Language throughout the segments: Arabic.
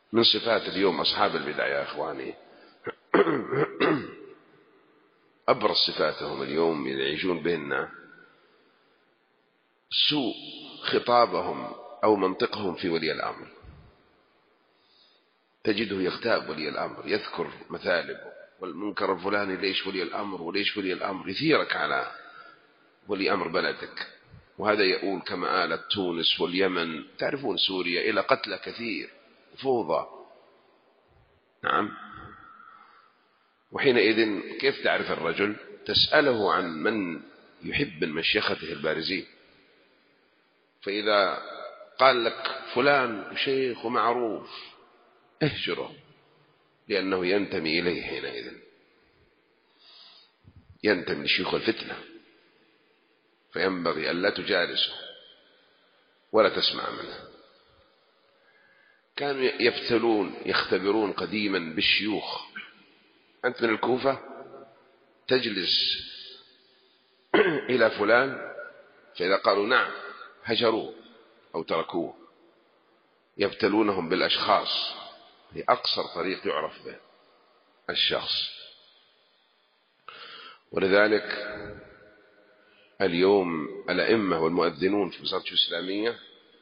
من صفات اليوم أصحاب البدع يا إخواني أبرز صفاتهم اليوم يعيشون بهن سوء خطابهم أو منطقهم في ولي الأمر. تجده يغتاب ولي الأمر، يذكر مثالبه والمنكر الفلاني، ليش ولي الأمر وليش ولي الأمر، يثيرك على ولي أمر بلدك. وهذا يؤول كما آلت تونس واليمن، تعرفون سوريا، إلى قتل كثير فوضى. نعم. وحينئذ كيف تعرف الرجل؟ تسأله عن من يحب من مشيخته البارزين، فإذا قال لك فلان شيخ ومعروف اهجره، لأنه ينتمي إليه. حينئذ ينتمي لشيوخ الفتنة، فينبغي أن لا تجالسه ولا تسمع منه. كانوا يختبرون قديما بالشيوخ. أنت من الكوفة تجلس إلى فلان، فإذا قالوا نعم هجروه أو تركوه. يبتلونهم بالأشخاص، هي أقصر طريق يعرف به الشخص. ولذلك اليوم الأئمة والمؤذنون في وزارة الإسلامية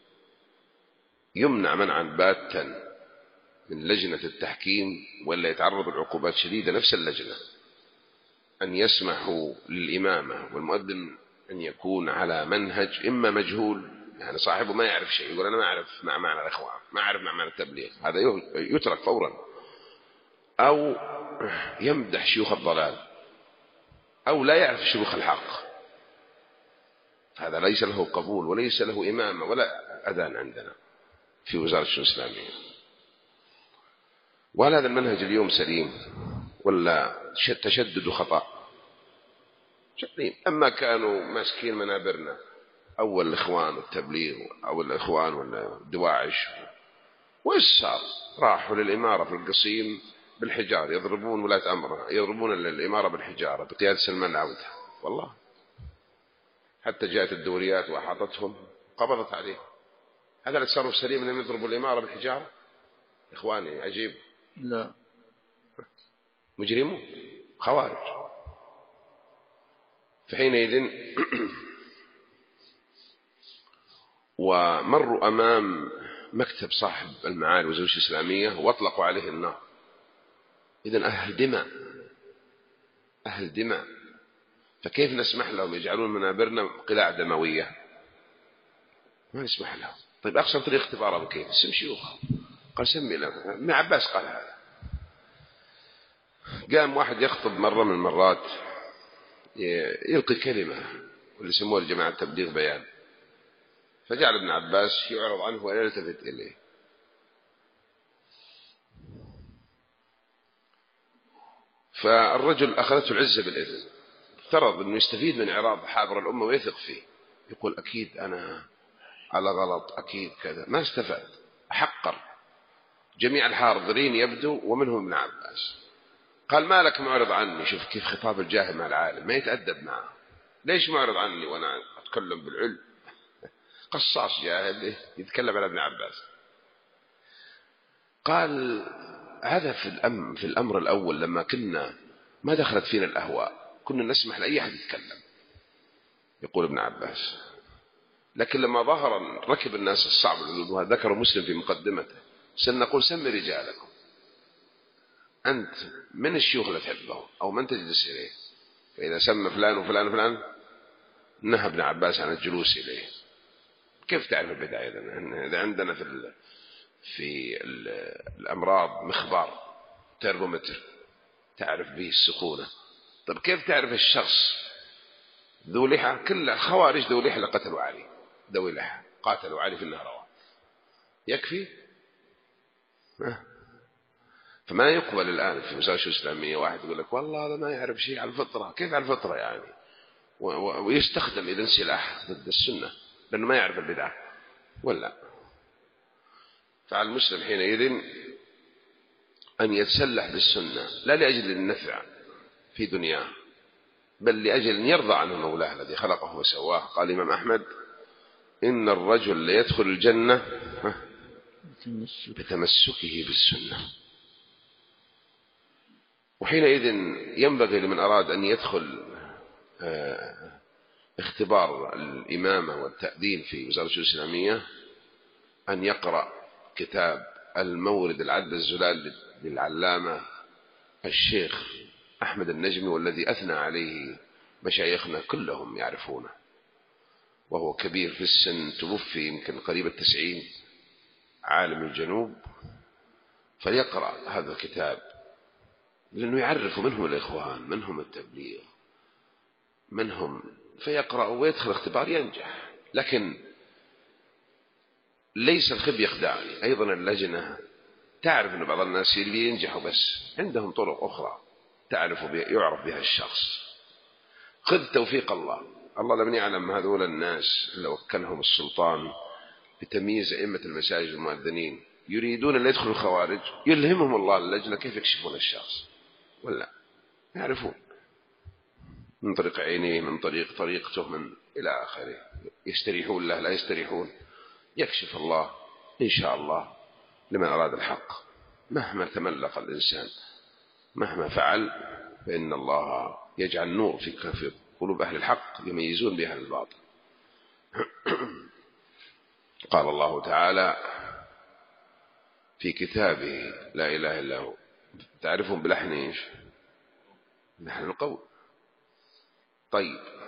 يمنع منعا باتا من لجنة التحكيم، ولا يتعرض لعقوبات شديدة نفس اللجنة، أن يسمحوا للإمامة والمؤذن أن يكون على منهج إما مجهول، يعني صاحبه ما يعرف شيء، يقول أنا ما أعرف مع معنى الإخوان، ما أعرف مع معنى التبليغ، هذا يترك فورا. أو يمدح شيوخ الضلال، أو لا يعرف شيوخ الحق، هذا ليس له قبول وليس له إمامة ولا أذان عندنا في وزارة الإسلامية. وهل هذا المنهج اليوم سليم ولا تشدد خطأ؟ سليم. أما كانوا ماسكين منابرنا أول الإخوان والتبليغ أو الإخوان والدواعش، وإيش صار؟ راحوا للإمارة في القصيم بالحجار، يضربون ولاة أمرها، يضربون الإمارة بالحجارة بقيادة سلمان العودة. والله حتى جاءت الدوريات وأحاطتهم قبضت عليه. هذا التصرف سليم أنهم يضربوا الإمارة بالحجارة؟ إخواني عجيب. لا، مجرمون خوارج. فحينئذ ومروا أمام مكتب صاحب المعالي وزارة الإسلامية واطلقوا عليه النار. إذن أهل دماء، فكيف نسمح لهم يجعلون منابرنا قلاع دموية؟ ما نسمح لهم. طيب أقصر طريق اختبارهم كيف؟ اسم شيوخ. قال سمي لهم. ابن عباس قال هذا. قام واحد يخطب مرة من المرات، يلقي كلمة واللي يسموها الجماعة التبليغ بيان، فجعل ابن عباس يعرض عنه ولا يلتفت إليه. فالرجل أخذته العزة بالإذن، افترض أنه يستفيد من إعراض حابر الأمة ويثق فيه، يقول أكيد أنا على غلط، أكيد كذا. ما استفاد، حقر جميع الحاضرين يبدو ومنهم ابن عباس. قال ما لك معرض عني؟ شوف كيف خطاب الجاهل مع العالم، ما يتأدب معه. ليش معرض عني وأنا أتكلم بالعلم؟ قصاص جاهل يتكلم على ابن عباس. قال هذا في الأمر الأول لما كنا ما دخلت فينا الأهواء كنا نسمح لأي أحد يتكلم، يقول ابن عباس. لكن لما ظهر ركب الناس الصعب، وهذا ذكر مسلم في مقدمته، سنقول سمي رجالكم، أنت من الشيوخ اللي تحبه أو من تجلس إليه؟ فإذا سمى فلان وفلان وفلان نهى ابن عباس عن الجلوس إليه. كيف تعرف البدع؟ إذا عندنا في الأمراض مخبار ترمومتر تعرف به السخونة، طيب كيف تعرف الشخص ذو لحى؟ كل الخوارج ذو لحى لقتلوا علي، ذوي لحى قاتلوا علي في النهروان، يكفي؟ فما يقبل الآن في وزارة الإسلامية واحد يقول لك والله هذا ما يعرف شيء على الفطرة. كيف على الفطرة يعني؟ ويستخدم إذن سلاح ضد السنة لأنه ما يعرف البدعة ولا. فعلى المسلم حينئذ أن يتسلح بالسنة لا لأجل النفع في دنياه، بل لأجل أن يرضى عنه مولاه الذي خلقه وسواه. قال الإمام أحمد إن الرجل ليدخل الجنة بتمسكه بالسنة. وحينئذ ينبغي لمن أراد أن يدخل اختبار الإمامة والتأذين في وزارة الشؤون الإسلامية أن يقرأ كتاب المورد العذب الزلال للعلامة الشيخ أحمد النجمي، والذي أثنى عليه مشايخنا كلهم يعرفونه، وهو كبير في السن، توفي يمكن قريب 90، عالم الجنوب. فليقرأ هذا الكتاب لأنه يعرف منهم الإخوان، منهم التبليغ، منهم، فيقرأ ويدخل اختبار ينجح. لكن ليس الخب يخدعني، أيضا اللجنة تعرف أن بعض الناس اللي ينجحوا بس عندهم طرق أخرى يعرف بها الشخص. خذ توفيق الله. الله لم يعلم هذول الناس اللي وكلهم السلطان بتمييز أئمة المساجد والمؤذنين يريدون أن يدخلوا الخوارج، يلهمهم الله اللجنة كيف يكشفون الشخص، ولا يعرفون من طريق عينيه، من طريقته، من إلى آخره. يستريحون له لا يستريحون، يكشف الله إن شاء الله لمن أراد الحق. مهما تملق الإنسان، مهما فعل، فإن الله يجعل نور في قلوب أهل الحق يميزون بها الباطل. قال الله تعالى في كتابه لا إله إلا هو، تعرفون بلحن إيش؟ لحن القول. طيب